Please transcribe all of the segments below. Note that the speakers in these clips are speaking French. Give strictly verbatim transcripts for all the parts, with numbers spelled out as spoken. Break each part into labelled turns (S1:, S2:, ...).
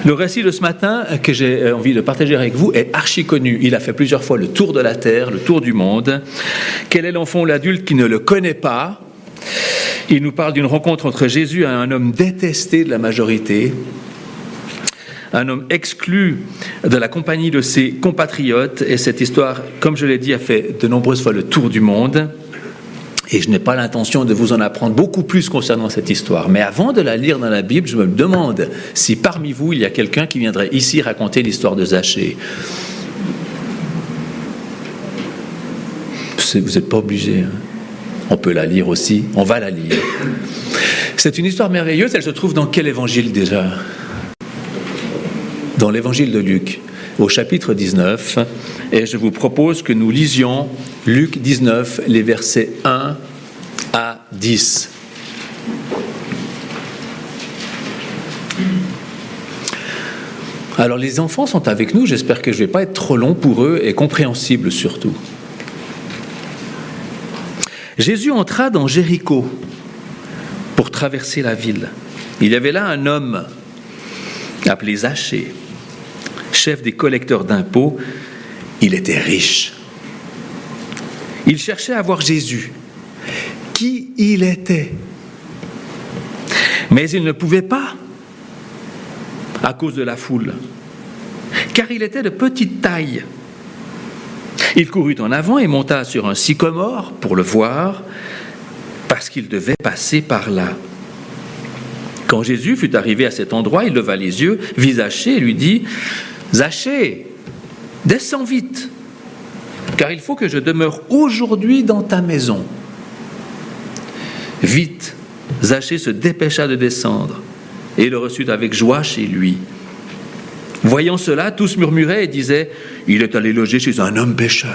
S1: Le récit de ce matin que j'ai envie de partager avec vous est archi connu. Il a fait plusieurs fois le tour de la terre, le tour du monde. Quel est l'enfant ou l'adulte qui ne le connaît pas? Il nous parle d'une rencontre entre Jésus et un homme détesté de la majorité, un homme exclu de la compagnie de ses compatriotes. Et cette histoire, comme je l'ai dit, a fait de nombreuses fois le tour du monde. Et je n'ai pas l'intention de vous en apprendre beaucoup plus concernant cette histoire. Mais avant de la lire dans la Bible, je me demande si parmi vous, il y a quelqu'un qui viendrait ici raconter l'histoire de Zachée. Vous n'êtes pas obligé. Hein. On peut la lire aussi. On va la lire. C'est une histoire merveilleuse. Elle se trouve dans quel évangile déjà ? Dans l'évangile de Luc, au chapitre dix-neuf. Et je vous propose que nous lisions Luc dix-neuf, les versets un à dix. Alors les enfants sont avec nous, j'espère que je ne vais pas être trop long pour eux et compréhensible surtout. Jésus entra dans Jéricho pour traverser la ville. Il y avait là un homme appelé Zachée, chef des collecteurs d'impôts. Il était riche. Il cherchait à voir Jésus. Qui il était? Mais il ne pouvait pas à cause de la foule, car il était de petite taille. Il courut en avant et monta sur un sycomore pour le voir, parce qu'il devait passer par là. Quand Jésus fut arrivé à cet endroit, il leva les yeux, vit Zachée et lui dit « Zachée, descends vite, car il faut que je demeure aujourd'hui dans ta maison. » Vite, Zachée se dépêcha de descendre et le reçut avec joie chez lui. Voyant cela, tous murmuraient et disaient « Il est allé loger chez un homme pécheur. »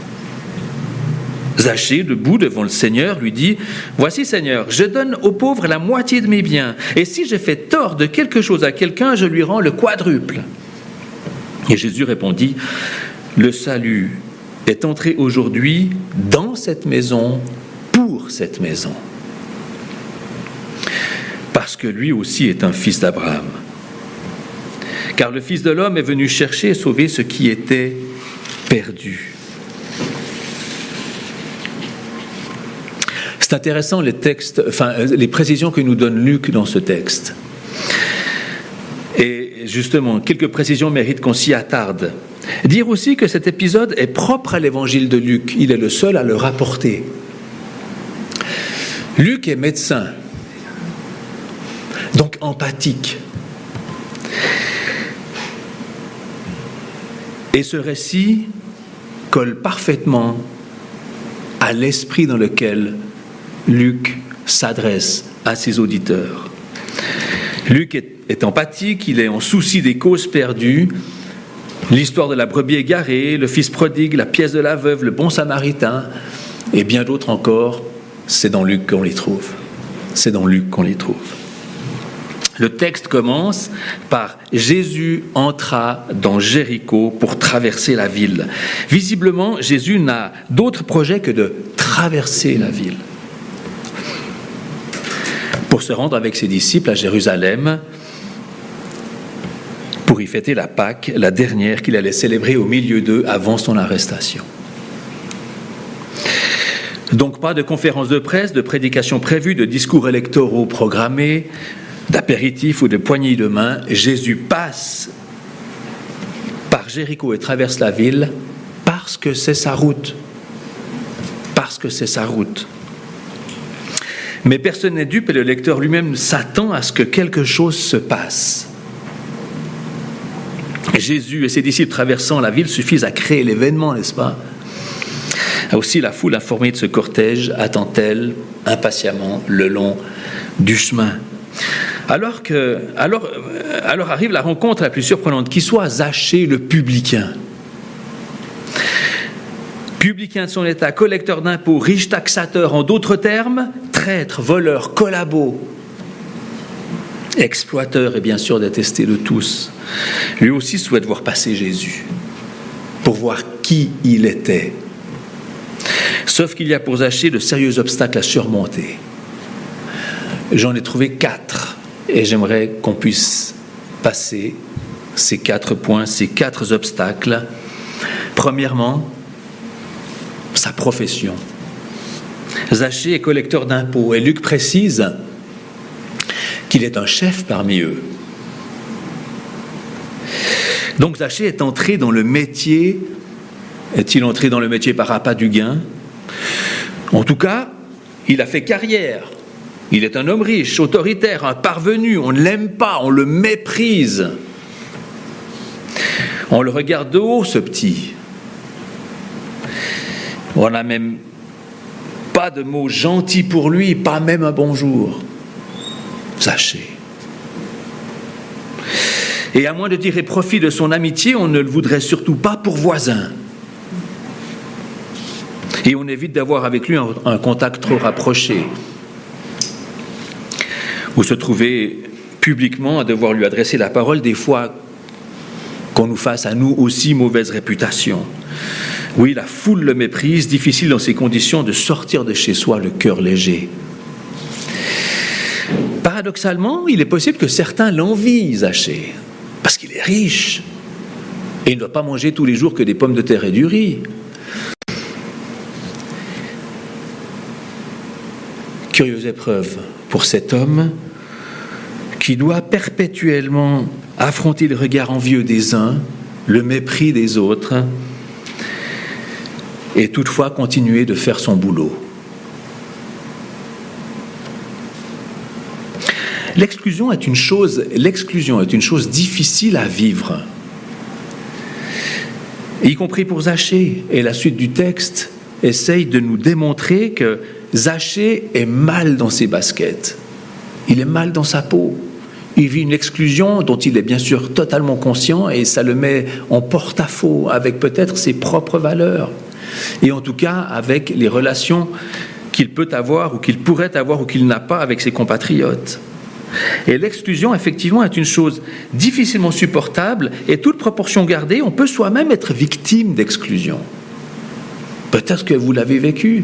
S1: Zachée, debout devant le Seigneur, lui dit « Voici, Seigneur, je donne aux pauvres la moitié de mes biens, et si j'ai fait tort de quelque chose à quelqu'un, je lui rends le quadruple. » Et Jésus répondit « Le salut est entré aujourd'hui dans cette maison, pour cette maison, parce que lui aussi est un fils d'Abraham. Car le Fils de l'homme est venu chercher et sauver ce qui était perdu. » C'est intéressant les textes, enfin les précisions que nous donne Luc dans ce texte. Et justement, quelques précisions méritent qu'on s'y attarde. Dire aussi que cet épisode est propre à l'évangile de Luc. Il est le seul à le rapporter. Luc est médecin, donc empathique. Et ce récit colle parfaitement à l'esprit dans lequel Luc s'adresse à ses auditeurs. Luc est, est empathique, il est en souci des causes perdues. L'histoire de la brebis égarée, le fils prodigue, la pièce de la veuve, le bon samaritain, et bien d'autres encore, c'est dans Luc qu'on les trouve. C'est dans Luc qu'on les trouve. Le texte commence par « Jésus entra dans Jéricho pour traverser la ville ». Visiblement, Jésus n'a d'autre projet que de traverser la ville pour se rendre avec ses disciples à Jérusalem pour y fêter la Pâque, la dernière qu'il allait célébrer au milieu d'eux avant son arrestation. Donc pas de conférences de presse, de prédications prévues, de discours électoraux programmés, d'apéritifs ou de poignées de main. Jésus passe par Jéricho et traverse la ville parce que c'est sa route. Parce que c'est sa route. Mais personne n'est dupe et le lecteur lui-même s'attend à ce que quelque chose se passe. Jésus et ses disciples traversant la ville suffisent à créer l'événement, n'est-ce pas ? Aussi la foule informée de ce cortège attend-elle impatiemment le long du chemin. Alors, que, alors, alors arrive la rencontre la plus surprenante, qui soit Zachée le publicain. Publicain de son état, collecteur d'impôts, riche taxateur, en d'autres termes, traître, voleur, collabo, exploiteur et bien sûr détesté de tous. Lui aussi souhaite voir passer Jésus, pour voir qui il était. Sauf qu'il y a pour Zachée de sérieux obstacles à surmonter. J'en ai trouvé quatre, et j'aimerais qu'on puisse passer ces quatre points, ces quatre obstacles. Premièrement, sa profession. Zachée est collecteur d'impôts et Luc précise qu'il est un chef parmi eux. Donc Zachée est entré dans le métier. Est-il entré dans le métier par appât du gain ? En tout cas, il a fait carrière. Il est un homme riche, autoritaire, un parvenu. On ne l'aime pas, on le méprise. On le regarde de haut, ce petit. On n'a même pas de mots gentils pour lui, pas même un bonjour. Zachée. Et à moins de tirer profit de son amitié, on ne le voudrait surtout pas pour voisin. Et on évite d'avoir avec lui un, un contact trop rapproché. Ou se trouver publiquement à devoir lui adresser la parole, des fois qu'on nous fasse à nous aussi mauvaise réputation. Oui, la foule le méprise, difficile dans ces conditions de sortir de chez soi le cœur léger. Paradoxalement, il est possible que certains l'envient, Zachée, parce qu'il est riche et il ne doit pas manger tous les jours que des pommes de terre et du riz. Curieuse épreuve pour cet homme qui doit perpétuellement affronter le regard envieux des uns, le mépris des autres, et toutefois continuer de faire son boulot. L'exclusion est une chose, l'exclusion est une chose difficile à vivre, y compris pour Zachée. Et la suite du texte essaye de nous démontrer que Zachée est mal dans ses baskets. Il est mal dans sa peau. Il vit une exclusion dont il est bien sûr totalement conscient et ça le met en porte-à-faux avec peut-être ses propres valeurs. Et en tout cas avec les relations qu'il peut avoir ou qu'il pourrait avoir ou qu'il n'a pas avec ses compatriotes. Et l'exclusion, effectivement, est une chose difficilement supportable et toute proportion gardée, on peut soi-même être victime d'exclusion. Peut-être que vous l'avez vécu.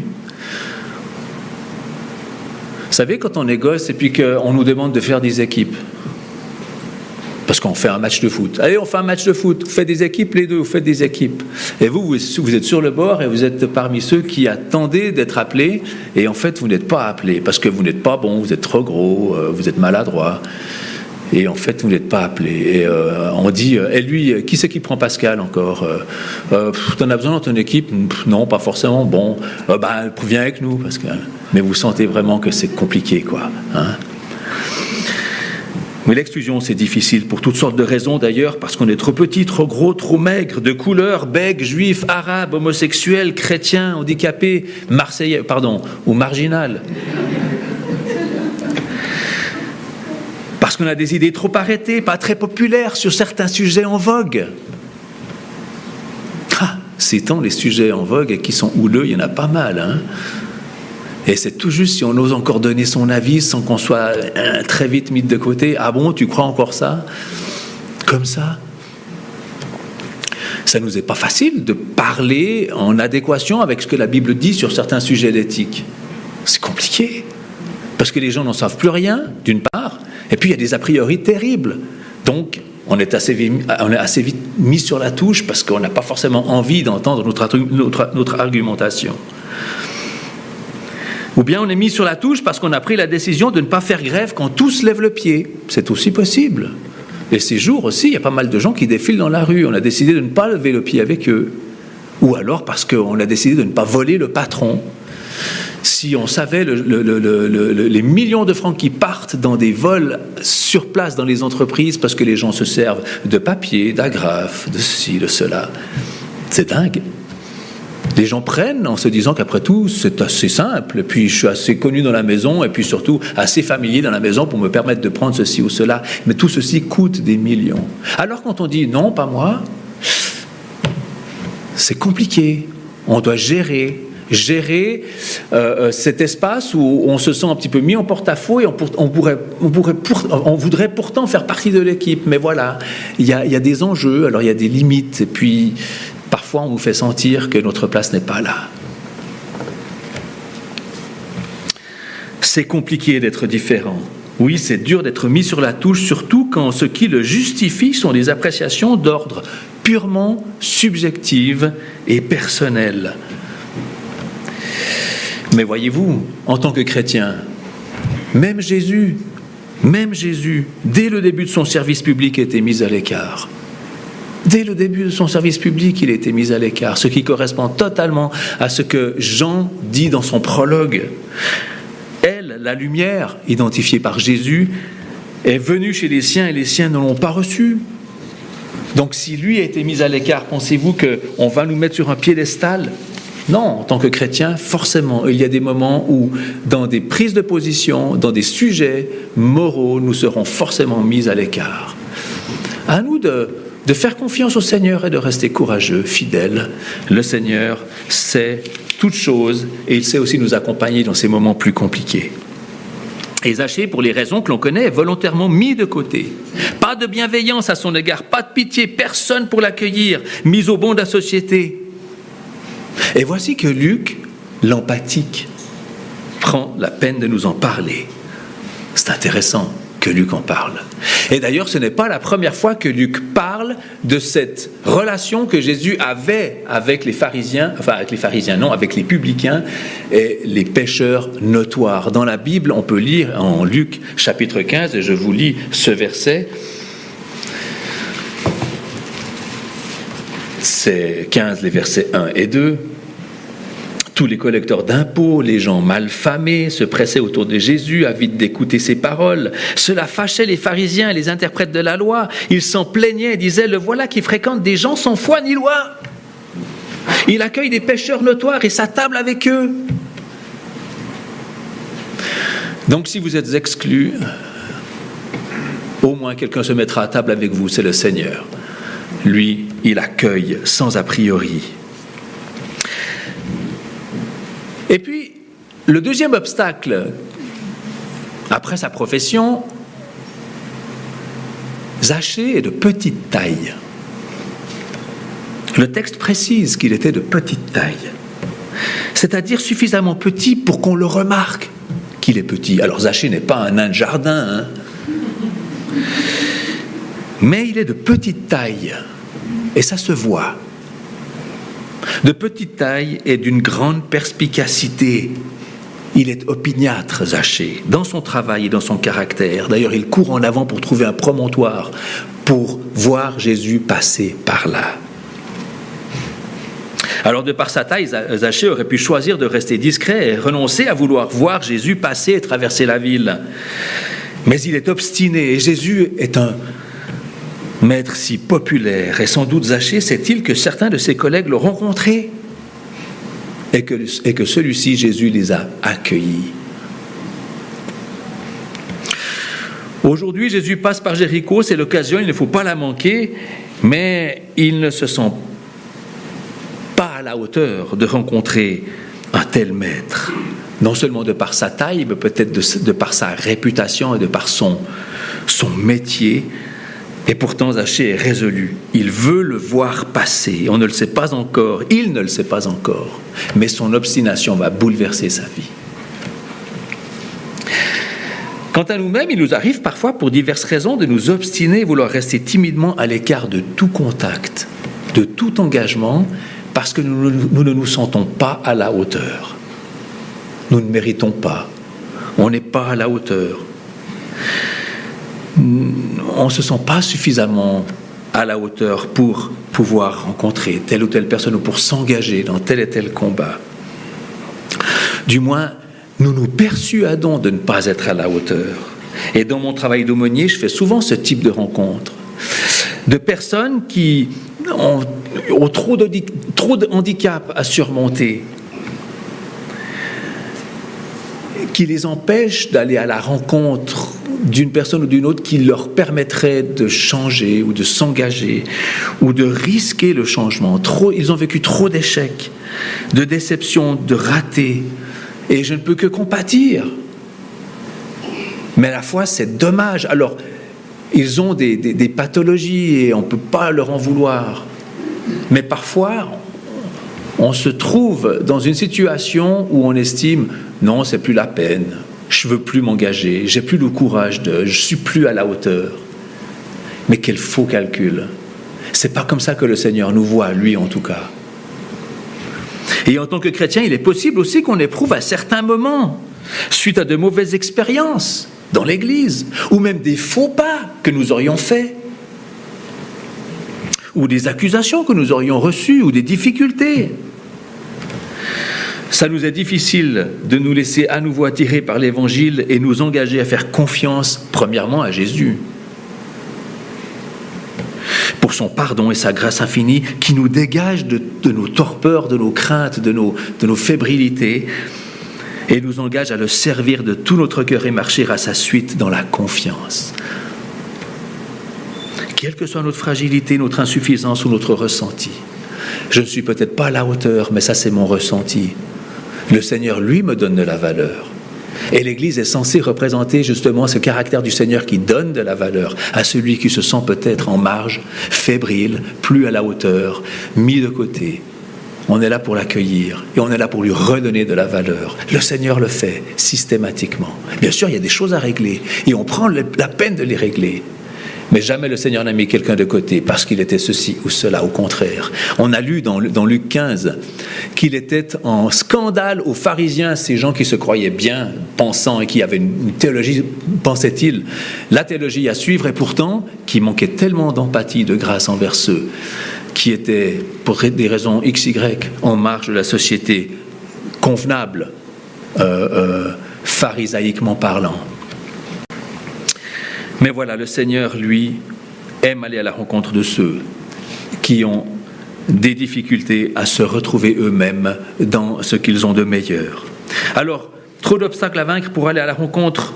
S1: Vous savez, quand on est gosse et puis qu'on nous demande de faire des équipes, parce qu'on fait un match de foot. Allez, on fait un match de foot. Vous faites des équipes, les deux, vous faites des équipes. Et vous, vous êtes sur le bord et vous êtes parmi ceux qui attendaient d'être appelés. Et en fait, vous n'êtes pas appelés parce que vous n'êtes pas bon, vous êtes trop gros, vous êtes maladroit. Et en fait, vous n'êtes pas appelés. Et euh, on dit, et lui, qui c'est qui prend Pascal encore euh, euh, T'en as besoin dans ton équipe pff, Non, pas forcément. Bon, euh, ben, viens avec nous, Pascal. Mais vous sentez vraiment que c'est compliqué, quoi. Hein? Mais l'exclusion, c'est difficile pour toutes sortes de raisons d'ailleurs, parce qu'on est trop petit, trop gros, trop maigre, de couleur, bègue, juif, arabe, homosexuel, chrétien, handicapé, marseillais, pardon, ou marginal. Parce qu'on a des idées trop arrêtées, pas très populaires sur certains sujets en vogue. Ah, ces temps, les sujets en vogue et qui sont houleux, il y en a pas mal, hein. Et c'est tout juste si on ose encore donner son avis sans qu'on soit hein, très vite mis de côté. Ah bon, tu crois encore ça ? Comme ça ? Ça nous est pas facile de parler en adéquation avec ce que la Bible dit sur certains sujets d'éthique. C'est compliqué. Parce que les gens n'en savent plus rien, d'une part. Et puis il y a des a priori terribles. Donc on est assez, on est assez vite mis sur la touche parce qu'on n'a pas forcément envie d'entendre notre, notre, notre argumentation. Ou bien on est mis sur la touche parce qu'on a pris la décision de ne pas faire grève quand tous lèvent le pied. C'est aussi possible. Et ces jours aussi, il y a pas mal de gens qui défilent dans la rue. On a décidé de ne pas lever le pied avec eux. Ou alors parce qu'on a décidé de ne pas voler le patron. Si on savait le, le, le, le, le, les millions de francs qui partent dans des vols sur place dans les entreprises parce que les gens se servent de papier, d'agrafes, de ci, de cela, c'est dingue. Les gens prennent en se disant qu'après tout, c'est assez simple. Et puis, je suis assez connu dans la maison et puis surtout assez familier dans la maison pour me permettre de prendre ceci ou cela. Mais tout ceci coûte des millions. Alors, quand on dit non, pas moi, c'est compliqué. On doit gérer, gérer euh, cet espace où on se sent un petit peu mis en porte-à-faux et on, on, pourrait, on, pourrait pour, on voudrait pourtant faire partie de l'équipe. Mais voilà, il y a, il y a des enjeux, alors il y a des limites. Et puis, parfois, on nous fait sentir que notre place n'est pas là. C'est compliqué d'être différent. Oui, c'est dur d'être mis sur la touche, surtout quand ce qui le justifie sont des appréciations d'ordre purement subjectives et personnelles. Mais voyez-vous, en tant que chrétien, même Jésus, même Jésus, dès le début de son service public, était mis à l'écart. Dès le début de son service public, il a été mis à l'écart, ce qui correspond totalement à ce que Jean dit dans son prologue. Elle, la lumière, identifiée par Jésus, est venue chez les siens et les siens ne l'ont pas reçue. Donc si lui a été mis à l'écart, pensez-vous qu'on va nous mettre sur un piédestal ? Non, en tant que chrétien, forcément, il y a des moments où, dans des prises de position, dans des sujets moraux, nous serons forcément mis à l'écart. À nous de, de faire confiance au Seigneur et de rester courageux, fidèles. Le Seigneur sait toutes choses et il sait aussi nous accompagner dans ces moments plus compliqués. Et Zachée, pour les raisons que l'on connaît, est volontairement mis de côté. Pas de bienveillance à son égard, pas de pitié, personne pour l'accueillir, mis au banc de la société. Et voici que Luc, l'empathique, prend la peine de nous en parler. C'est intéressant que Luc en parle. Et d'ailleurs, ce n'est pas la première fois que Luc parle de cette relation que Jésus avait avec les pharisiens, enfin avec les pharisiens, non, avec les publicains et les pécheurs notoires. Dans la Bible, on peut lire en Luc chapitre quinze, et je vous lis ce verset. C'est quinze, les versets un et deux. Tous les collecteurs d'impôts, les gens malfamés, se pressaient autour de Jésus, avides d'écouter ses paroles. Cela fâchait les pharisiens et les interprètes de la loi. Ils s'en plaignaient et disaient « Le voilà qui fréquente des gens sans foi ni loi. Il accueille des pécheurs notoires et s'attable avec eux. » Donc si vous êtes exclus, au moins quelqu'un se mettra à table avec vous, c'est le Seigneur. Lui, il accueille sans a priori. Et puis, le deuxième obstacle, après sa profession, Zachée est de petite taille. Le texte précise qu'il était de petite taille, c'est-à-dire suffisamment petit pour qu'on le remarque qu'il est petit. Alors Zachée n'est pas un nain de jardin, hein, mais il est de petite taille, et ça se voit. De petite taille et d'une grande perspicacité. Il est opiniâtre, Zachée, dans son travail et dans son caractère. D'ailleurs, il court en avant pour trouver un promontoire, pour voir Jésus passer par là. Alors, de par sa taille, Zachée aurait pu choisir de rester discret et renoncer à vouloir voir Jésus passer et traverser la ville. Mais il est obstiné, et Jésus est un maître si populaire, et sans doute Zachée sait-il que certains de ses collègues l'ont rencontré et que, et que celui-ci, Jésus, les a accueillis. Aujourd'hui, Jésus passe par Jéricho, c'est l'occasion, il ne faut pas la manquer, mais il ne se sent pas à la hauteur de rencontrer un tel maître, non seulement de par sa taille, mais peut-être de, de par sa réputation et de par son, son métier. Et pourtant, Zachée est résolu. Il veut le voir passer. On ne le sait pas encore. Il ne le sait pas encore. Mais son obstination va bouleverser sa vie. Quant à nous-mêmes, il nous arrive parfois, pour diverses raisons, de nous obstiner et vouloir rester timidement à l'écart de tout contact, de tout engagement, parce que nous, nous ne nous sentons pas à la hauteur. Nous ne méritons pas. On n'est pas à la hauteur. On ne se sent pas suffisamment à la hauteur pour pouvoir rencontrer telle ou telle personne ou pour s'engager dans tel et tel combat. Du moins, nous nous persuadons de ne pas être à la hauteur. Et dans mon travail d'aumônier, je fais souvent ce type de rencontres. De personnes qui ont, ont trop, de, trop de handicaps à surmonter, qui les empêchent d'aller à la rencontre d'une personne ou d'une autre qui leur permettrait de changer ou de s'engager ou de risquer le changement. Trop, ils ont vécu trop d'échecs, de déceptions, de ratés, et je ne peux que compatir. Mais à la fois, c'est dommage. Alors, ils ont des, des, des pathologies et on ne peut pas leur en vouloir. Mais parfois, on se trouve dans une situation où on estime « non, c'est plus la peine ». je ne veux plus m'engager, j'ai plus le courage de, je suis plus à la hauteur. Mais quel faux calcul. C'est pas comme ça que le Seigneur nous voit, lui en tout cas. Et en tant que chrétien, il est possible aussi qu'on éprouve à certains moments, suite à de mauvaises expériences dans l'Église, ou même des faux pas que nous aurions faits, ou des accusations que nous aurions reçues, ou des difficultés. Ça nous est difficile de nous laisser à nouveau attirer par l'Évangile et nous engager à faire confiance, premièrement, à Jésus, pour son pardon et sa grâce infinie qui nous dégage de, de nos torpeurs, de nos craintes, de nos, de nos fébrilités et nous engage à le servir de tout notre cœur et marcher à sa suite dans la confiance. Quelle que soit notre fragilité, notre insuffisance ou notre ressenti, je ne suis peut-être pas à la hauteur, mais ça c'est mon ressenti. Le Seigneur, lui, me donne de la valeur. Et l'Église est censée représenter justement ce caractère du Seigneur qui donne de la valeur à celui qui se sent peut-être en marge, fébrile, plus à la hauteur, mis de côté. On est là pour l'accueillir et on est là pour lui redonner de la valeur. Le Seigneur le fait systématiquement. Bien sûr, il y a des choses à régler et on prend la peine de les régler. Mais jamais le Seigneur n'a mis quelqu'un de côté parce qu'il était ceci ou cela, au contraire. On a lu dans, dans Luc quinze qu'il était en scandale aux pharisiens, ces gens qui se croyaient bien pensants et qui avaient une théologie, pensait-il, la théologie à suivre, et pourtant qui manquaient tellement d'empathie, de grâce envers ceux qui étaient, pour des raisons X Y, en marge de la société, convenables, euh, euh, pharisaïquement parlant. Mais voilà, le Seigneur, lui, aime aller à la rencontre de ceux qui ont des difficultés à se retrouver eux-mêmes dans ce qu'ils ont de meilleur. Alors, trop d'obstacles à vaincre pour aller à la rencontre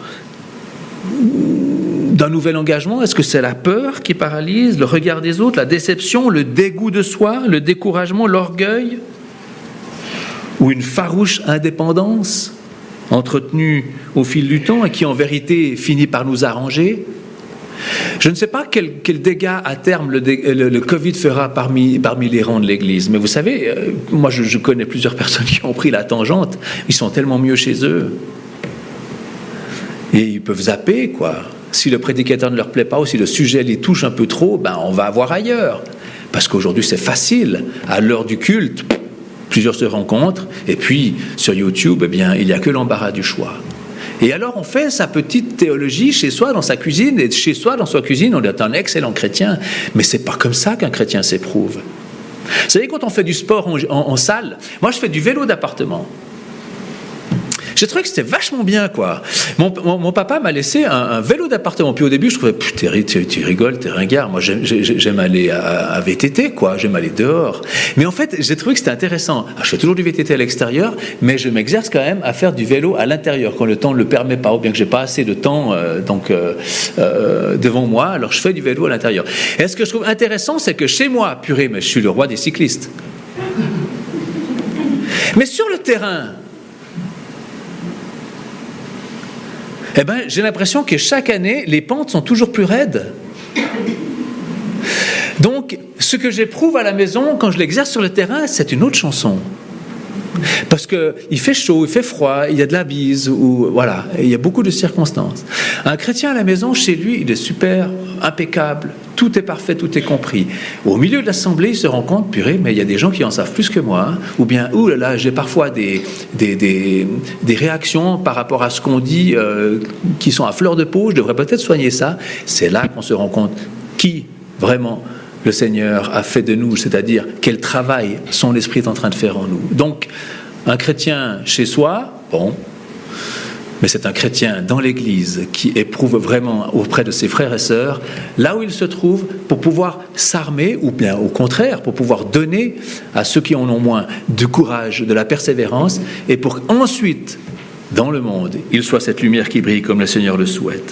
S1: d'un nouvel engagement? Est-ce que c'est la peur qui paralyse, le regard des autres, la déception, le dégoût de soi, le découragement, l'orgueil, ou une farouche indépendance entretenue au fil du temps et qui en vérité finit par nous arranger? Je ne sais pas quel, quel dégât à terme le, le, le Covid fera parmi, parmi les rangs de l'Église, mais vous savez, euh, moi je, je connais plusieurs personnes qui ont pris la tangente, ils sont tellement mieux chez eux et ils peuvent zapper, quoi. Si le prédicateur ne leur plaît pas ou si le sujet les touche un peu trop, ben on va avoir ailleurs, parce qu'aujourd'hui c'est facile, à l'heure du culte plusieurs se rencontrent et puis sur YouTube, eh bien, il n'y a que l'embarras du choix. Et alors on fait sa petite théologie chez soi, dans sa cuisine, et chez soi, dans sa cuisine, on est un excellent chrétien. Mais c'est pas comme ça qu'un chrétien s'éprouve. Vous savez, quand on fait du sport en, en, en salle, moi je fais du vélo d'appartement. J'ai trouvé que c'était vachement bien, quoi. Mon, mon, mon papa m'a laissé un, un vélo d'appartement. Puis au début, je trouvais, putain, tu, tu rigoles, t'es ringard. Moi, j'aime, j'aime aller à, à V T T, quoi. J'aime aller dehors. Mais en fait, j'ai trouvé que c'était intéressant. Alors, je fais toujours du V T T à l'extérieur, mais je m'exerce quand même à faire du vélo à l'intérieur, quand le temps ne le permet pas, ou bien que j'ai pas assez de temps euh, donc, euh, euh, devant moi. Alors, je fais du vélo à l'intérieur. Et ce que je trouve intéressant, c'est que chez moi, purée, mais je suis le roi des cyclistes. Mais sur le terrain, eh ben, j'ai l'impression que chaque année, les pentes sont toujours plus raides. Donc, ce que j'éprouve à la maison, quand je l'exerce sur le terrain, c'est une autre chanson. Parce qu'il fait chaud, il fait froid, il y a de la bise, ou, voilà, il y a beaucoup de circonstances. Un chrétien à la maison, chez lui, il est super, impeccable, tout est parfait, tout est compris. Au milieu de l'assemblée, il se rend compte, purée, mais il y a des gens qui en savent plus que moi, hein, ou bien, ouh là là, j'ai parfois des, des, des, des réactions par rapport à ce qu'on dit euh, qui sont à fleur de peau, je devrais peut-être soigner ça. C'est là qu'on se rend compte qui, vraiment, le Seigneur a fait de nous, c'est-à-dire quel travail son esprit est en train de faire en nous. Donc, un chrétien chez soi, bon, mais c'est un chrétien dans l'Église qui éprouve vraiment auprès de ses frères et sœurs, là où il se trouve, pour pouvoir s'armer, ou bien au contraire, pour pouvoir donner à ceux qui en ont moins du courage, de la persévérance, et pour qu'ensuite, dans le monde, il soit cette lumière qui brille comme le Seigneur le souhaite.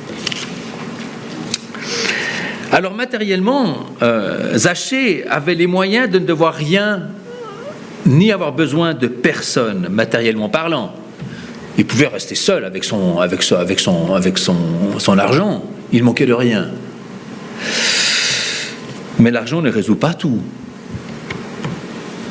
S1: Alors matériellement, euh, Zachée avait les moyens de ne devoir rien, ni avoir besoin de personne, matériellement parlant. Il pouvait rester seul avec son, avec son, avec son, avec son, son argent. Il manquait de rien. Mais l'argent ne résout pas tout.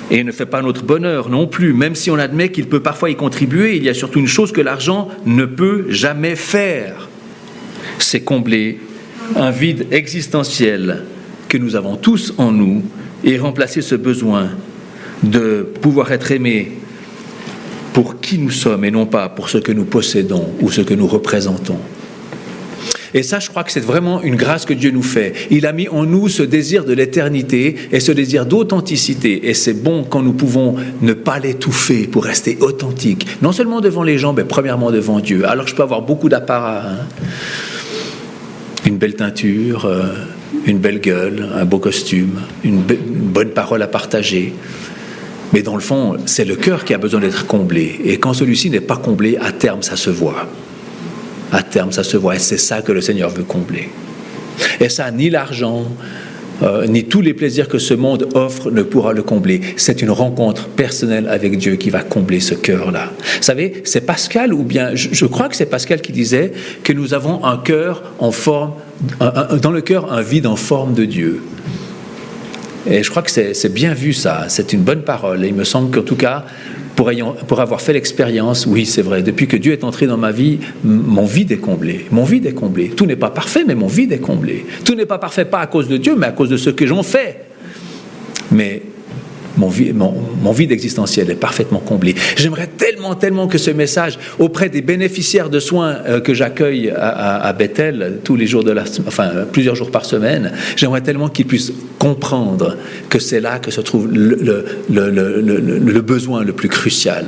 S1: Et il ne fait pas notre bonheur non plus, même si on admet qu'il peut parfois y contribuer. Il y a surtout une chose que l'argent ne peut jamais faire, c'est combler un vide existentiel que nous avons tous en nous et remplacer ce besoin de pouvoir être aimés pour qui nous sommes et non pas pour ce que nous possédons ou ce que nous représentons. Et ça, je crois que c'est vraiment une grâce que Dieu nous fait. Il a mis en nous ce désir de l'éternité et ce désir d'authenticité. Et c'est bon quand nous pouvons ne pas l'étouffer pour rester authentique. Non seulement devant les gens, mais premièrement devant Dieu. Alors je peux avoir beaucoup d'apparat, hein. Une belle teinture, euh, une belle gueule, un beau costume, une, be- une bonne parole à partager. Mais dans le fond, c'est le cœur qui a besoin d'être comblé. Et quand celui-ci n'est pas comblé, à terme, ça se voit. À terme, ça se voit. Et c'est ça que le Seigneur veut combler. Et ça, ni l'argent, euh, ni tous les plaisirs que ce monde offre ne pourra le combler. C'est une rencontre personnelle avec Dieu qui va combler ce cœur-là. Vous savez, c'est Pascal, ou bien, je, je crois que c'est Pascal qui disait que nous avons un cœur en forme, un, un, dans le cœur, un vide en forme de Dieu. Et je crois que c'est, c'est bien vu ça, c'est une bonne parole. Et il me semble qu'en tout cas, pour, ayant, pour avoir fait l'expérience, oui c'est vrai, depuis que Dieu est entré dans ma vie, mon vide est comblé. Mon vide est comblé. Tout n'est pas parfait, mais mon vide est comblé. Tout n'est pas parfait, pas à cause de Dieu, mais à cause de ce que j'en fais. Mais mon vide, mon, mon vide existentiel est parfaitement comblé. J'aimerais tellement, tellement que ce message, auprès des bénéficiaires de soins euh, que j'accueille à, à, à Bethel, tous les jours de la, enfin plusieurs jours par semaine, j'aimerais tellement qu'ils puissent comprendre que c'est là que se trouve le, le, le, le, le, le besoin le plus crucial.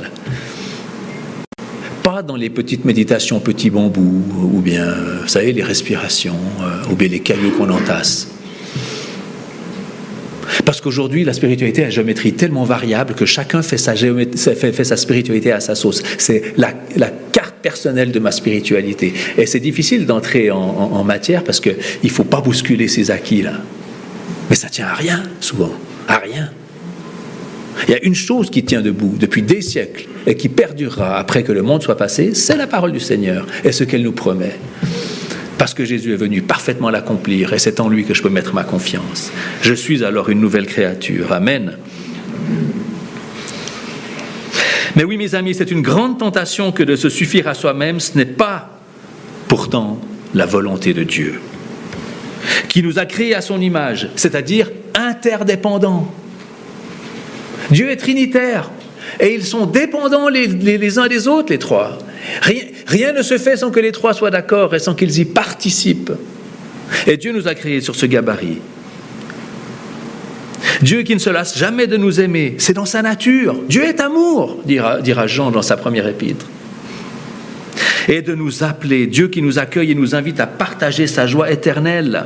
S1: Pas dans les petites méditations, petits bambous, ou bien, vous savez, les respirations, euh, ou bien les cailloux qu'on entasse. Parce qu'aujourd'hui, la spiritualité a une géométrie tellement variable que chacun fait sa, géomét- fait, fait sa spiritualité à sa sauce. C'est la, la carte personnelle de ma spiritualité. Et c'est difficile d'entrer en, en, en matière parce qu'il ne faut pas bousculer ces acquis-là. Mais ça ne tient à rien, souvent. À rien. Il y a une chose qui tient debout depuis des siècles et qui perdurera après que le monde soit passé, c'est la parole du Seigneur et ce qu'elle nous promet. Parce que Jésus est venu parfaitement l'accomplir et c'est en lui que je peux mettre ma confiance. Je suis alors une nouvelle créature. Amen. Mais oui, mes amis, c'est une grande tentation que de se suffire à soi-même. Ce n'est pas pourtant la volonté de Dieu, qui nous a créés à son image, c'est-à-dire interdépendants. Dieu est trinitaire et ils sont dépendants les, les, les uns des autres, les trois. Rien, rien ne se fait sans que les trois soient d'accord et sans qu'ils y participent. Et Dieu nous a créés sur ce gabarit. Dieu qui ne se lasse jamais de nous aimer, c'est dans sa nature. Dieu est amour, dira, dira Jean dans sa première épître. Et de nous appeler, Dieu qui nous accueille et nous invite à partager sa joie éternelle.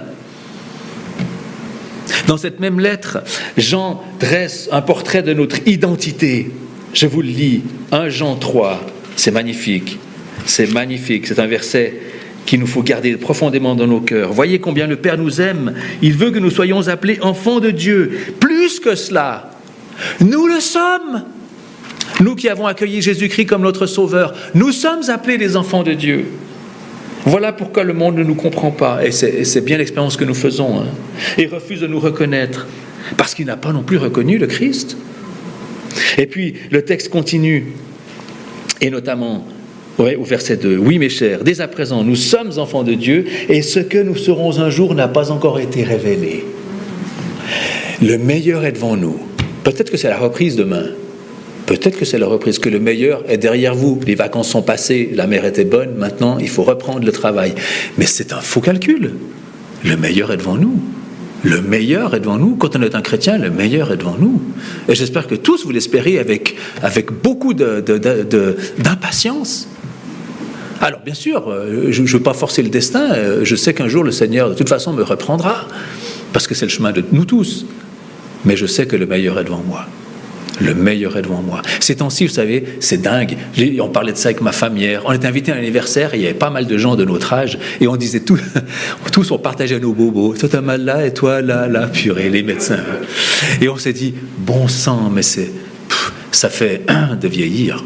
S1: Dans cette même lettre, Jean dresse un portrait de notre identité. Je vous le lis, premier Jean trois. C'est magnifique, c'est magnifique, c'est un verset qu'il nous faut garder profondément dans nos cœurs. Voyez combien le Père nous aime, il veut que nous soyons appelés enfants de Dieu. Plus que cela, nous le sommes. Nous qui avons accueilli Jésus-Christ comme notre Sauveur, nous sommes appelés des enfants de Dieu. Voilà pourquoi le monde ne nous comprend pas, et c'est, et c'est bien l'expérience que nous faisons, hein, et refuse de nous reconnaître, parce qu'il n'a pas non plus reconnu le Christ. Et puis, le texte continue. Et notamment, ouais, au verset deux, « Oui, mes chers, dès à présent, nous sommes enfants de Dieu, et ce que nous serons un jour n'a pas encore été révélé. » Le meilleur est devant nous. Peut-être que c'est la reprise demain. Peut-être que c'est la reprise, que le meilleur est derrière vous. Les vacances sont passées, la mer était bonne, maintenant il faut reprendre le travail. Mais c'est un faux calcul. Le meilleur est devant nous. Le meilleur est devant nous. Quand on est un chrétien, le meilleur est devant nous. Et j'espère que tous vous l'espérez avec, avec beaucoup de, de, de, de, d'impatience. Alors bien sûr, je ne veux pas forcer le destin. Je sais qu'un jour le Seigneur de toute façon me reprendra. Parce que c'est le chemin de nous tous. Mais je sais que le meilleur est devant moi. Le meilleur est devant moi. Ces temps-ci, vous savez, c'est dingue. On parlait de ça avec ma femme hier. On était invités à un anniversaire et il y avait pas mal de gens de notre âge. Et on disait tout, tous, on partageait nos bobos. Toi, t'as mal là et toi, là, là, purée, les médecins. Et on s'est dit, bon sang, mais c'est, pff, ça fait un de vieillir.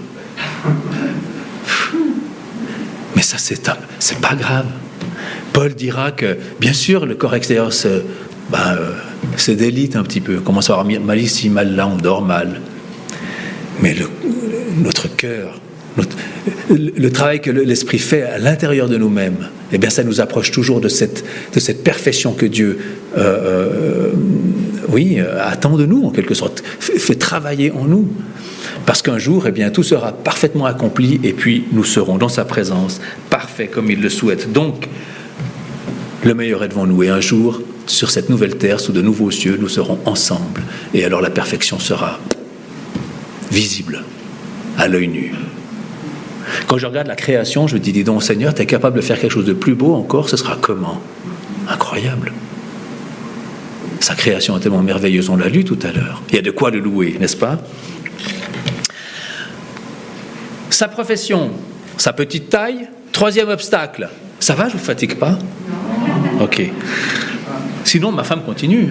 S1: Mais ça, c'est, c'est pas grave. Paul dira que, bien sûr, le corps extérieur se... Ben, euh, c'est d'élite un petit peu. On commence à avoir mal ici, mal là, on dort mal. Mais le, notre cœur, notre, le travail que l'Esprit fait à l'intérieur de nous-mêmes, eh bien, ça nous approche toujours de cette, de cette perfection que Dieu, euh, euh, oui, attend de nous, en quelque sorte, fait, fait travailler en nous. Parce qu'un jour, eh bien, tout sera parfaitement accompli et puis nous serons dans sa présence, parfaits comme il le souhaite. Donc, le meilleur est devant nous. Et un jour, sur cette nouvelle terre, sous de nouveaux cieux, nous serons ensemble. Et alors la perfection sera visible, à l'œil nu. Quand je regarde la création, je me dis, dis donc, Seigneur, tu es capable de faire quelque chose de plus beau encore, ce sera comment? Incroyable. Sa création est tellement merveilleuse, on l'a lu tout à l'heure. Il y a de quoi le louer, n'est-ce pas? Sa profession, sa petite taille, troisième obstacle. Ça va, je ne vous fatigue pas? Ok. Sinon, ma femme continue.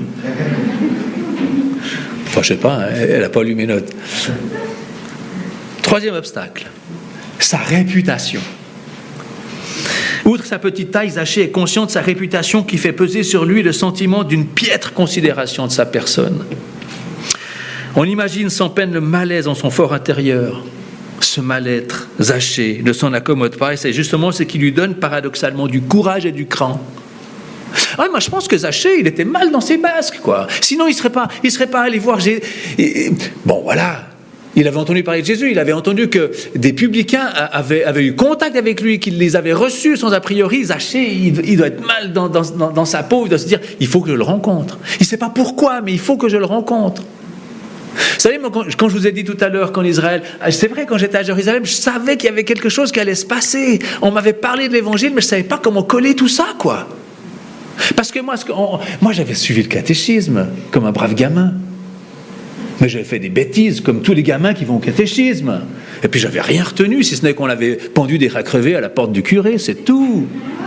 S1: Enfin, je ne sais pas, elle n'a pas lu mes notes. Troisième obstacle, sa réputation. Outre sa petite taille, Zachée est conscient de sa réputation qui fait peser sur lui le sentiment d'une piètre considération de sa personne. On imagine sans peine le malaise en son fort intérieur. Ce mal-être, Zachée ne s'en accommode pas et c'est justement ce qui lui donne paradoxalement du courage et du cran. Ah, moi je pense que Zachée, il était mal dans ses basques, quoi. Sinon il ne serait pas, il serait pas allé voir Jésus. Bon, voilà. Il avait entendu parler de Jésus, il avait entendu que des publicains avaient, avaient eu contact avec lui, qu'il les avait reçus sans a priori. Zachée, il, il doit être mal dans, dans, dans, dans sa peau, il doit se dire, il faut que je le rencontre. Il ne sait pas pourquoi, mais il faut que je le rencontre. Vous savez, moi, quand, quand je vous ai dit tout à l'heure qu'en Israël, c'est vrai, quand j'étais à Jérusalem, je savais qu'il y avait quelque chose qui allait se passer. On m'avait parlé de l'évangile, mais je ne savais pas comment coller tout ça, quoi. Parce que moi, ce que, on, moi, j'avais suivi le catéchisme comme un brave gamin. Mais j'avais fait des bêtises, comme tous les gamins qui vont au catéchisme. Et puis, j'avais rien retenu, si ce n'est qu'on avait pendu des rats crevés à la porte du curé, c'est tout.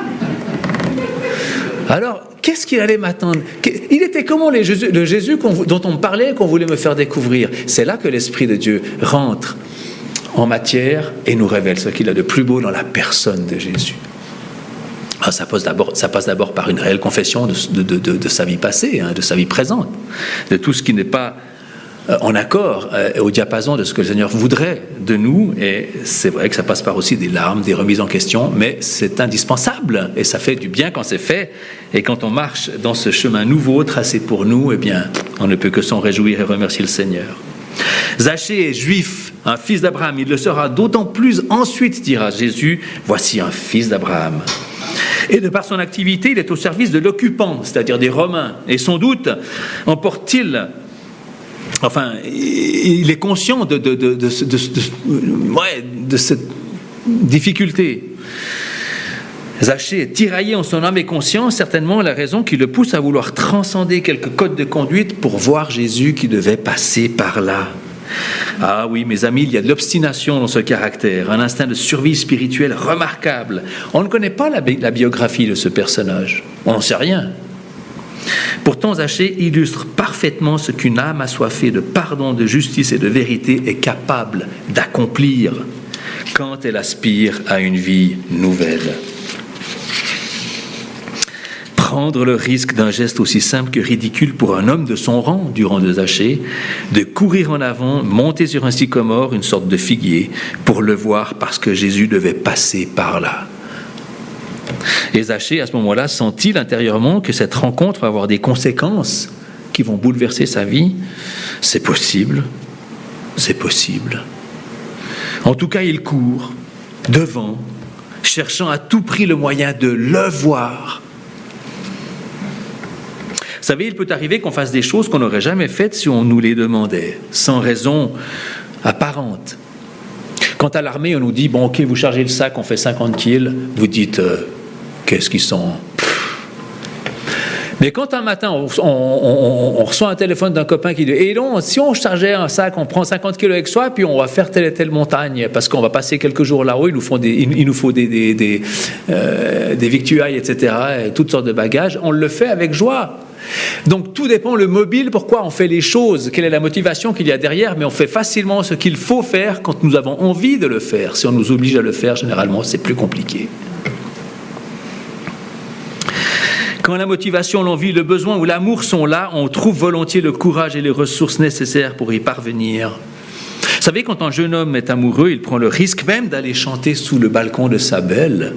S1: Alors, qu'est-ce qu'il allait m'attendre? Il était comment les Jésus, le Jésus dont on me parlait, qu'on voulait me faire découvrir? C'est là que l'Esprit de Dieu rentre en matière et nous révèle ce qu'il a de plus beau dans la personne de Jésus. Alors ça, passe d'abord, ça passe d'abord par une réelle confession de, de, de, de sa vie passée, hein, de sa vie présente, de tout ce qui n'est pas en accord euh, au diapason de ce que le Seigneur voudrait de nous. Et c'est vrai que ça passe par aussi des larmes, des remises en question, mais c'est indispensable et ça fait du bien quand c'est fait. Et quand on marche dans ce chemin nouveau tracé pour nous, eh bien, on ne peut que s'en réjouir et remercier le Seigneur. Zachée est juif, un fils d'Abraham. Il le sera d'autant plus ensuite, dira Jésus, voici un fils d'Abraham. Et de par son activité, il est au service de l'occupant, c'est-à-dire des Romains. Et sans doute emporte-t-il, enfin, il est conscient de, de, de, de, de, de, de, ouais, de cette difficulté. Zachée est tiraillé en son âme et conscience, certainement la raison qui le pousse à vouloir transcender quelques codes de conduite pour voir Jésus qui devait passer par là. Ah oui, mes amis, il y a de l'obstination dans ce caractère, un instinct de survie spirituelle remarquable. On ne connaît pas la, bi- la biographie de ce personnage, on n'en sait rien. Pourtant, Zachée illustre parfaitement ce qu'une âme assoiffée de pardon, de justice et de vérité est capable d'accomplir quand elle aspire à une vie nouvelle. Prendre le risque d'un geste aussi simple que ridicule pour un homme de son rang, du rang de Zachée, de courir en avant, monter sur un sycomore, une sorte de figuier, pour le voir parce que Jésus devait passer par là. Et Zachée, à ce moment-là, sent-il intérieurement que cette rencontre va avoir des conséquences qui vont bouleverser sa vie? C'est possible, c'est possible. En tout cas, il court devant, cherchant à tout prix le moyen de le voir. Vous savez, il peut arriver qu'on fasse des choses qu'on n'aurait jamais faites si on nous les demandait, sans raison apparente. Quand à l'armée, on nous dit, bon, ok, vous chargez le sac, on fait cinquante kilos, vous dites, euh, qu'est-ce qu'ils sont? Mais quand un matin, on, on, on, on reçoit un téléphone d'un copain qui dit, et non, si on chargeait un sac, on prend cinquante kilos avec soi, puis on va faire telle et telle montagne, parce qu'on va passer quelques jours là-haut, il nous faut des, il nous faut des, des, des, euh, des victuailles, et cetera, et toutes sortes de bagages, on le fait avec joie. Donc tout dépend le mobile, pourquoi on fait les choses, quelle est la motivation qu'il y a derrière, mais on fait facilement ce qu'il faut faire quand nous avons envie de le faire. Si on nous oblige à le faire, généralement, c'est plus compliqué. Quand la motivation, l'envie, le besoin ou l'amour sont là, on trouve volontiers le courage et les ressources nécessaires pour y parvenir. Vous savez, quand un jeune homme est amoureux, il prend le risque même d'aller chanter sous le balcon de sa belle.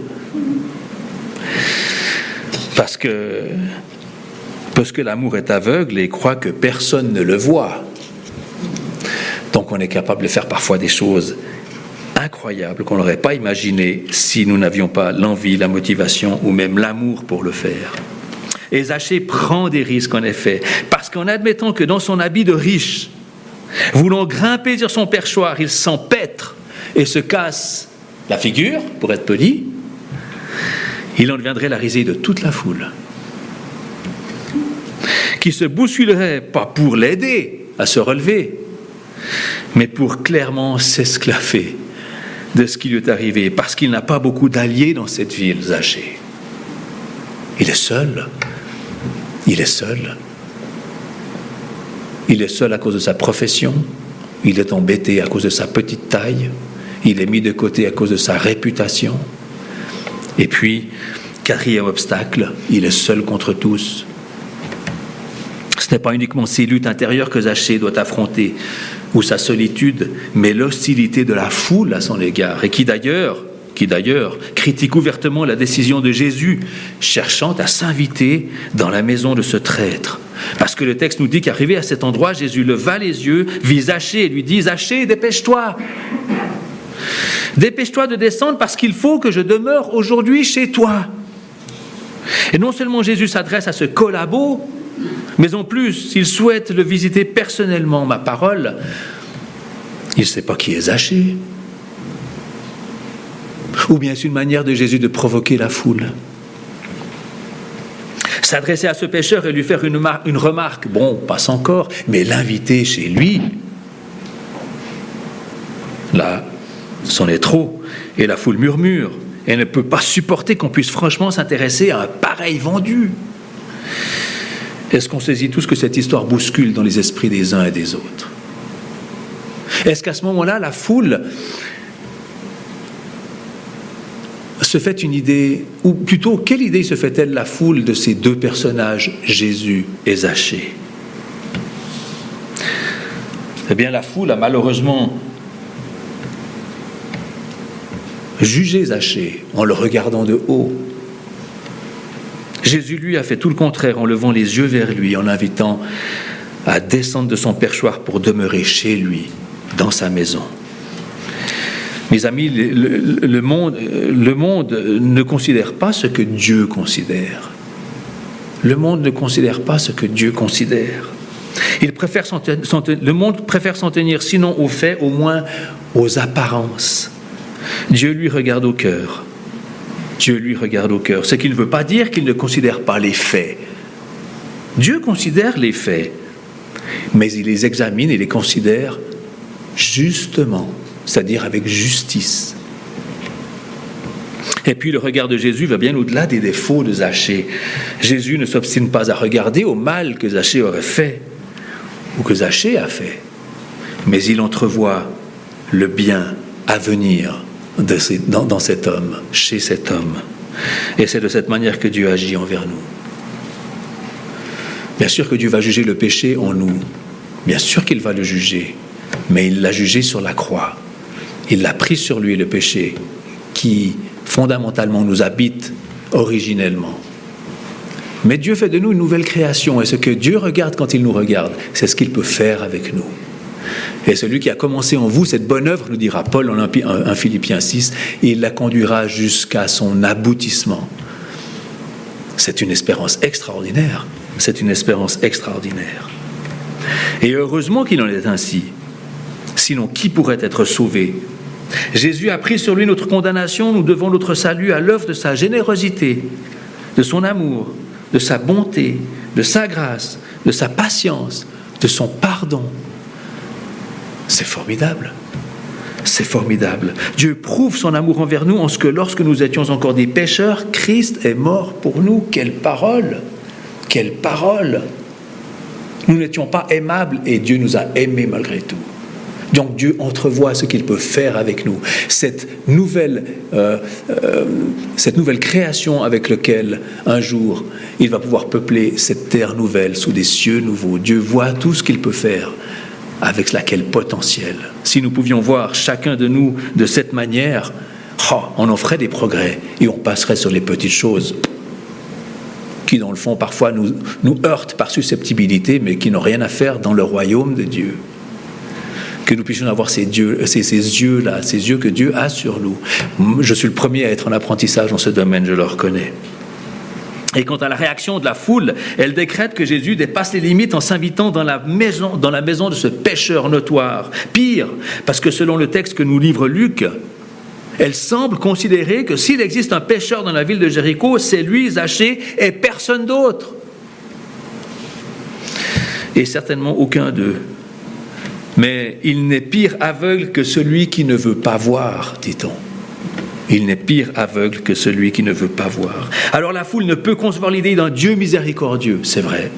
S1: Parce que, parce que l'amour est aveugle et croit que personne ne le voit. Donc on est capable de faire parfois des choses incroyables qu'on n'aurait pas imaginées si nous n'avions pas l'envie, la motivation ou même l'amour pour le faire. Et Zachée prend des risques en effet, parce qu'en admettant que dans son habit de riche, voulant grimper sur son perchoir, il s'empêtre et se casse la figure, pour être poli, il en deviendrait la risée de toute la foule, qui se bousculerait pas pour l'aider à se relever, mais pour clairement s'esclaffer de ce qui lui est arrivé, parce qu'il n'a pas beaucoup d'alliés dans cette ville, Zachée. Il est seul. Il est seul. Il est seul à cause de sa profession. Il est embêté à cause de sa petite taille. Il est mis de côté à cause de sa réputation. Et puis, quatrième obstacle, il est seul contre tous. Ce n'est pas uniquement ses luttes intérieures que Zachée doit affronter, ou sa solitude, mais l'hostilité de la foule à son égard, et qui d'ailleurs, qui d'ailleurs critique ouvertement la décision de Jésus, cherchant à s'inviter dans la maison de ce traître. Parce que le texte nous dit qu'arrivé à cet endroit, Jésus leva les yeux, vit Zachée et lui dit « Zachée, dépêche-toi ! Dépêche-toi de descendre parce qu'il faut que je demeure aujourd'hui chez toi. » Et non seulement Jésus s'adresse à ce collabo, mais en plus, il souhaite le visiter personnellement, ma parole. Il ne sait pas qui est Zachée. Ou bien c'est une manière de Jésus de provoquer la foule. S'adresser à ce pécheur et lui faire une, mar- une remarque, bon, passe encore, mais l'inviter chez lui, là, c'en est trop. Et la foule murmure. Elle ne peut pas supporter qu'on puisse franchement s'intéresser à un pareil vendu. Est-ce qu'on saisit tout ce que cette histoire bouscule dans les esprits des uns et des autres? Est-ce qu'à ce moment-là, la foule se fait une idée, ou plutôt, quelle idée se fait-elle la foule de ces deux personnages, Jésus et Zachée? Eh bien, la foule a malheureusement jugé Zachée en le regardant de haut. Jésus, lui, a fait tout le contraire en levant les yeux vers lui, en l'invitant à descendre de son perchoir pour demeurer chez lui, dans sa maison. Mes amis, le, le, le, monde, le monde ne considère pas ce que Dieu considère. Le monde ne considère pas ce que Dieu considère. Il préfère s'en tenir, s'en tenir, le monde préfère s'en tenir, sinon aux faits, au moins aux apparences. Dieu, lui, regarde au cœur. Dieu lui regarde au cœur. Ce qui ne veut pas dire qu'il ne considère pas les faits. Dieu considère les faits, mais il les examine et les considère justement, c'est-à-dire avec justice. Et puis le regard de Jésus va bien au-delà des défauts de Zachée. Jésus ne s'obstine pas à regarder au mal que Zachée aurait fait, ou que Zachée a fait, mais il entrevoit le bien à venir De ces, dans, dans cet homme, chez cet homme. Et c'est de cette manière que Dieu agit envers nous. Bien sûr que Dieu va juger le péché en nous. Bien sûr qu'il va le juger. Mais il l'a jugé sur la croix. Il l'a pris sur lui, le péché, qui fondamentalement nous habite originellement. Mais Dieu fait de nous une nouvelle création. Et ce que Dieu regarde quand il nous regarde, c'est ce qu'il peut faire avec nous. Et celui qui a commencé en vous cette bonne œuvre, nous dira Paul en un Philippiens six, il la conduira jusqu'à son aboutissement. C'est une espérance extraordinaire. C'est une espérance extraordinaire. Et heureusement qu'il en est ainsi. Sinon, qui pourrait être sauvé? Jésus a pris sur lui notre condamnation, nous devons notre salut à l'œuvre de sa générosité, de son amour, de sa bonté, de sa grâce, de sa patience, de son pardon. C'est formidable. C'est formidable. Dieu prouve son amour envers nous en ce que lorsque nous étions encore des pécheurs, Christ est mort pour nous. Quelle parole! Quelle parole! Nous n'étions pas aimables et Dieu nous a aimés malgré tout. Donc Dieu entrevoit ce qu'il peut faire avec nous. Cette nouvelle, euh, euh, cette nouvelle création avec laquelle un jour il va pouvoir peupler cette terre nouvelle sous des cieux nouveaux. Dieu voit tout ce qu'il peut faire avec laquelle potentiel. Si nous pouvions voir chacun de nous de cette manière, oh, on en ferait des progrès et on passerait sur les petites choses qui dans le fond parfois nous, nous heurtent par susceptibilité mais qui n'ont rien à faire dans le royaume de Dieu. Que nous puissions avoir ces, dieux, ces, ces yeux-là, ces yeux que Dieu a sur nous. Je suis le premier à être en apprentissage dans ce domaine, je le reconnais. Et quant à la réaction de la foule, elle décrète que Jésus dépasse les limites en s'invitant dans la maison, dans la maison de ce pécheur notoire. Pire, parce que selon le texte que nous livre Luc, elle semble considérer que s'il existe un pécheur dans la ville de Jéricho, c'est lui, Zachée, et personne d'autre. Et certainement aucun d'eux. Mais il n'est pire aveugle que celui qui ne veut pas voir, dit-on. Il n'est pire aveugle que celui qui ne veut pas voir. Alors la foule ne peut concevoir l'idée d'un Dieu miséricordieux, c'est vrai.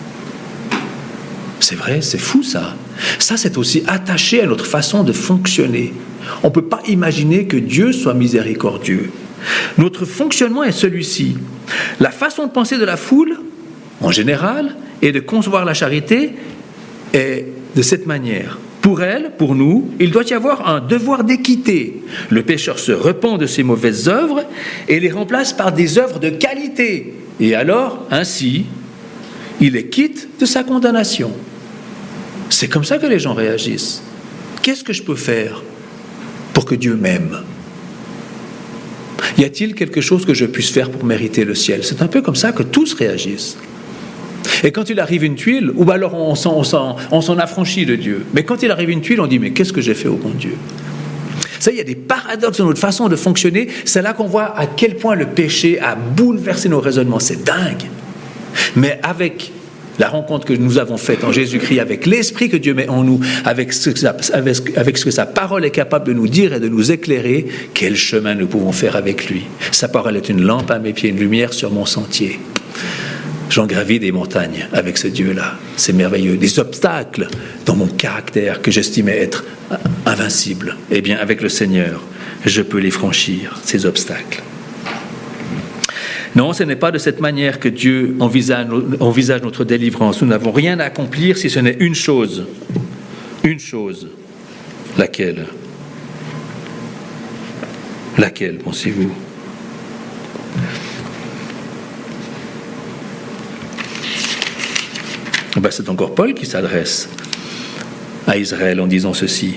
S1: C'est vrai, c'est fou ça. Ça, c'est aussi attaché à notre façon de fonctionner. On ne peut pas imaginer que Dieu soit miséricordieux. Notre fonctionnement est celui-ci. La façon de penser de la foule, en général, et de concevoir la charité est de cette manière. Pour elle, pour nous, il doit y avoir un devoir d'équité. Le pécheur se repent de ses mauvaises œuvres et les remplace par des œuvres de qualité. Et alors, ainsi, il est quitte de sa condamnation. C'est comme ça que les gens réagissent. Qu'est-ce que je peux faire pour que Dieu m'aime ? Y a-t-il quelque chose que je puisse faire pour mériter le ciel ? C'est un peu comme ça que tous réagissent. Et quand il arrive une tuile, ou alors on s'en, on, s'en, on s'en affranchit de Dieu. Mais quand il arrive une tuile, on dit, mais qu'est-ce que j'ai fait au bon Dieu ? Ça, il y a des paradoxes dans notre façon de fonctionner. C'est là qu'on voit à quel point le péché a bouleversé nos raisonnements. C'est dingue. Mais avec la rencontre que nous avons faite en Jésus-Christ, avec l'esprit que Dieu met en nous, avec ce, que sa, avec, avec ce que sa parole est capable de nous dire et de nous éclairer, quel chemin nous pouvons faire avec lui. Sa parole est une lampe à mes pieds, une lumière sur mon sentier. J'en gravis des montagnes avec ce Dieu-là. C'est merveilleux. Des obstacles dans mon caractère que j'estimais être invincibles. Eh bien, avec le Seigneur, je peux les franchir, ces obstacles. Non, ce n'est pas de cette manière que Dieu envisage, envisage notre délivrance. Nous n'avons rien à accomplir si ce n'est une chose. Une chose. Laquelle ? Laquelle, pensez-vous ? Ben, c'est encore Paul qui s'adresse à Israël en disant ceci.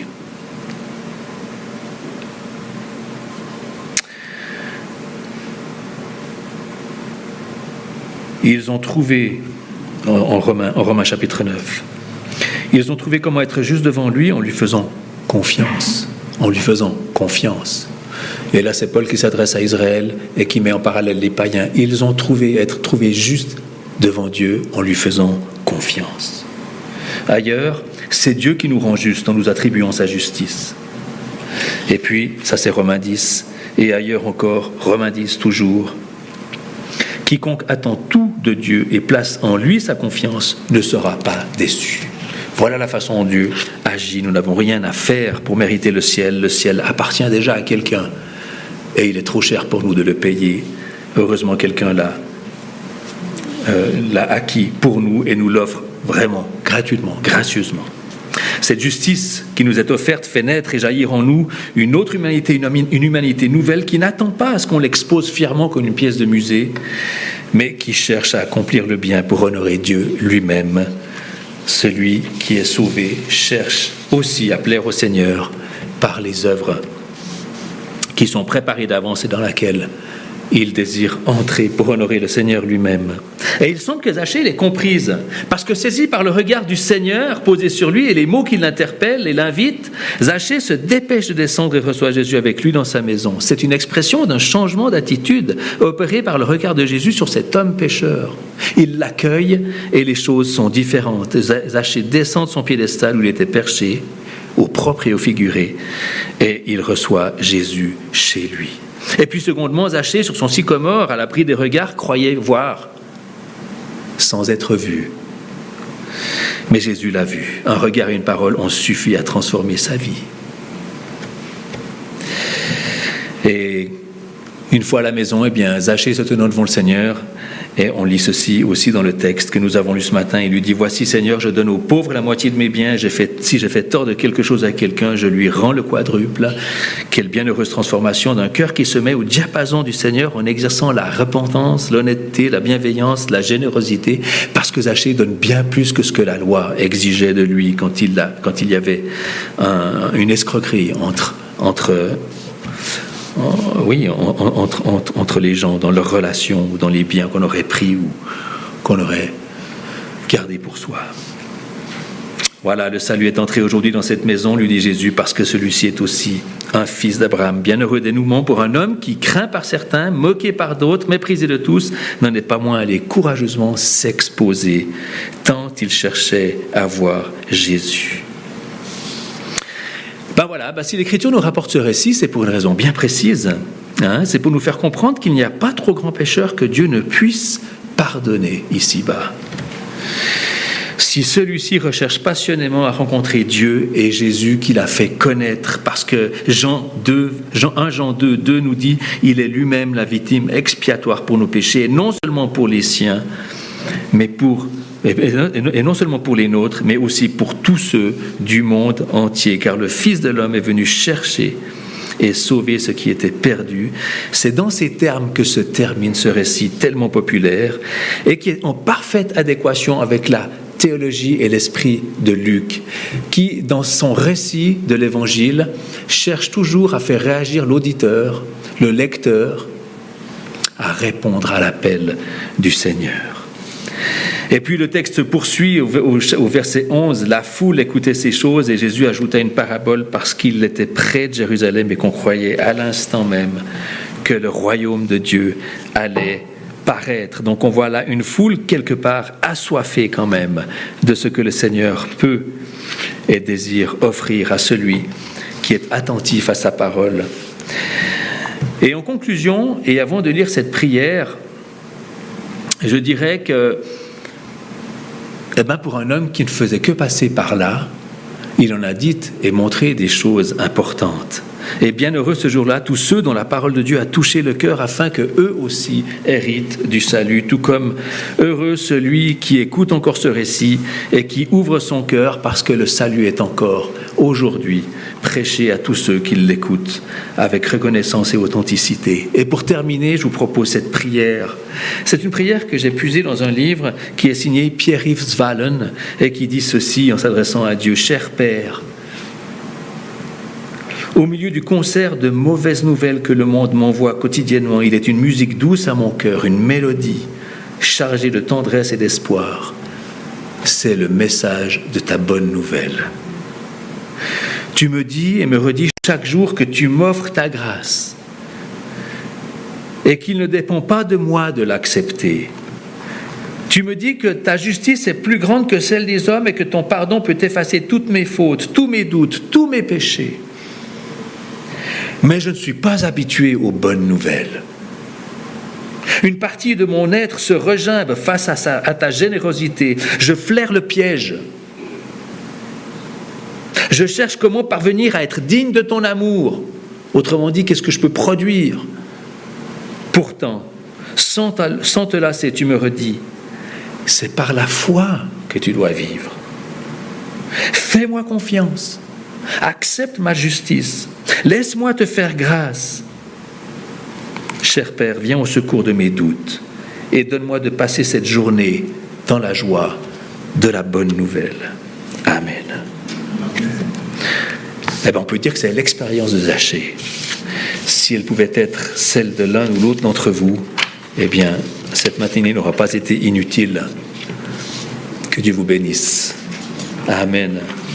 S1: Ils ont trouvé, en, en, Romains, en Romains chapitre neuf, ils ont trouvé comment être juste devant lui en lui faisant confiance. En lui faisant confiance. Et là, c'est Paul qui s'adresse à Israël et qui met en parallèle les païens. Ils ont trouvé être trouvés justes devant Dieu en lui faisant confiance. Ailleurs, c'est Dieu qui nous rend justes en nous attribuant sa justice. Et puis, ça c'est Romains dix, et ailleurs encore, Romains dix toujours. Quiconque attend tout de Dieu et place en lui sa confiance ne sera pas déçu. Voilà la façon dont Dieu agit. Nous n'avons rien à faire pour mériter le ciel. Le ciel appartient déjà à quelqu'un et il est trop cher pour nous de le payer. Heureusement, quelqu'un l'a Euh, l'a acquis pour nous et nous l'offre vraiment, gratuitement, gracieusement. Cette justice qui nous est offerte fait naître et jaillir en nous une autre humanité, une, une humanité nouvelle qui n'attend pas à ce qu'on l'expose fièrement comme une pièce de musée, mais qui cherche à accomplir le bien pour honorer Dieu lui-même. Celui qui est sauvé cherche aussi à plaire au Seigneur par les œuvres qui sont préparées d'avance et dans laquelle il désire entrer pour honorer le Seigneur lui-même. Et il semble que Zachée l'ait comprise, parce que saisi par le regard du Seigneur posé sur lui et les mots qui l'interpellent et l'invitent, Zachée se dépêche de descendre et reçoit Jésus avec lui dans sa maison. C'est une expression d'un changement d'attitude opéré par le regard de Jésus sur cet homme pécheur. Il l'accueille et les choses sont différentes. Zachée descend de son piédestal où il était perché, au propre et au figuré, et il reçoit Jésus chez lui. Et puis secondement, Zachée, sur son sycomore, à l'abri des regards, croyait voir sans être vu. Mais Jésus l'a vu. Un regard et une parole ont suffi à transformer sa vie. Et une fois à la maison, eh bien, Zachée se tenant devant le Seigneur, et on lit ceci aussi dans le texte que nous avons lu ce matin. Il lui dit « Voici, Seigneur, je donne aux pauvres la moitié de mes biens. J'ai fait, si j'ai fait tort de quelque chose à quelqu'un, je lui rends le quadruple. » Quelle bienheureuse transformation d'un cœur qui se met au diapason du Seigneur en exerçant la repentance, l'honnêteté, la bienveillance, la générosité, parce que Zachée donne bien plus que ce que la loi exigeait de lui quand il, a, quand il y avait un, une escroquerie entre... entre oui, entre, entre, entre les gens, dans leurs relations, ou dans les biens qu'on aurait pris ou qu'on aurait gardés pour soi. Voilà, le salut est entré aujourd'hui dans cette maison, lui dit Jésus, parce que celui-ci est aussi un fils d'Abraham. Bienheureux dénouement pour un homme qui, craint par certains, moqué par d'autres, méprisé de tous, n'en est pas moins allé courageusement s'exposer, tant il cherchait à voir Jésus. Ben voilà, ben si l'Écriture nous rapporte ce récit, c'est pour une raison bien précise. Hein, c'est pour nous faire comprendre qu'il n'y a pas trop grand pécheur que Dieu ne puisse pardonner ici-bas. Si celui-ci recherche passionnément à rencontrer Dieu et Jésus qu'il a fait connaître, parce que Jean deux, Jean un Jean deux, deux nous dit « Il est lui-même la victime expiatoire pour nos péchés, et non seulement pour les siens, mais pour... et non seulement pour les nôtres, mais aussi pour tous ceux du monde entier, car le Fils de l'homme est venu chercher et sauver ce qui était perdu. » C'est dans ces termes que se termine ce récit tellement populaire et qui est en parfaite adéquation avec la théologie et l'esprit de Luc, qui, dans son récit de l'Évangile, cherche toujours à faire réagir l'auditeur, le lecteur, à répondre à l'appel du Seigneur. Et puis le texte poursuit au, au, au verset onze. La foule écoutait ces choses et Jésus ajouta une parabole parce qu'il était près de Jérusalem et qu'on croyait à l'instant même que le royaume de Dieu allait paraître. Donc on voit là une foule quelque part assoiffée quand même de ce que le Seigneur peut et désire offrir à celui qui est attentif à sa parole. Et en conclusion, et avant de lire cette prière, je dirais que eh ben pour un homme qui ne faisait que passer par là, il en a dit et montré des choses importantes. Et bienheureux ce jour-là, tous ceux dont la parole de Dieu a touché le cœur afin que eux aussi héritent du salut. Tout comme heureux celui qui écoute encore ce récit et qui ouvre son cœur parce que le salut est encore aujourd'hui prêché à tous ceux qui l'écoutent avec reconnaissance et authenticité. Et pour terminer, je vous propose cette prière. C'est une prière que j'ai puisée dans un livre qui est signé Pierre-Yves Zwalen et qui dit ceci en s'adressant à Dieu. « Cher Père, au milieu du concert de mauvaises nouvelles que le monde m'envoie quotidiennement, il est une musique douce à mon cœur, une mélodie chargée de tendresse et d'espoir. C'est le message de ta bonne nouvelle. Tu me dis et me redis chaque jour que tu m'offres ta grâce et qu'il ne dépend pas de moi de l'accepter. Tu me dis que ta justice est plus grande que celle des hommes et que ton pardon peut effacer toutes mes fautes, tous mes doutes, tous mes péchés. Mais je ne suis pas habitué aux bonnes nouvelles. Une partie de mon être se regimbe face à, sa, à ta générosité. Je flaire le piège. Je cherche comment parvenir à être digne de ton amour. Autrement dit, qu'est-ce que je peux produire? Pourtant, sans, ta, sans te lasser, tu me redis, c'est par la foi que tu dois vivre. Fais-moi confiance. Accepte ma justice. Laisse-moi te faire grâce. Cher Père, viens au secours de mes doutes et donne-moi de passer cette journée dans la joie de la bonne nouvelle. Amen. Eh bien, on peut dire que c'est l'expérience de Zachée. Si elle pouvait être celle de l'un ou l'autre d'entre vous, eh bien, cette matinée n'aura pas été inutile. Que Dieu vous bénisse. Amen.